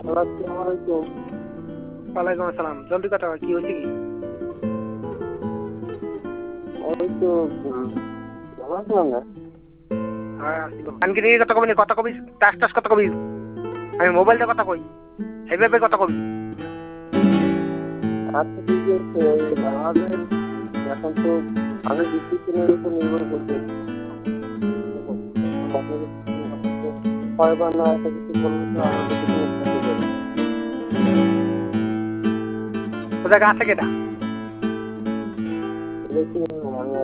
আসসালামু আলাইকুম। ওয়ালাইকুম আসসালাম। জলদি কথা কও, কি হয়েছে কি? ওই তো ভালো আছিলাম না। হ্যাঁ আসিল। কানকি নিয়ে কথা কবি না, কথা কবি টাস টাস কথা কবি। আমি মোবাইলটা কথা কই, এইভাবে কথা কবি। আজকে কি হচ্ছে আমাদের এখন তো আমি ডিসিপ্লিনের উপর নির্ভর করবে। কয়বার না একটা কিছু বললে তো আমার ডিসিপ্লিন থেকে যাবে। তোদের আছে কেটা? দেখি আমি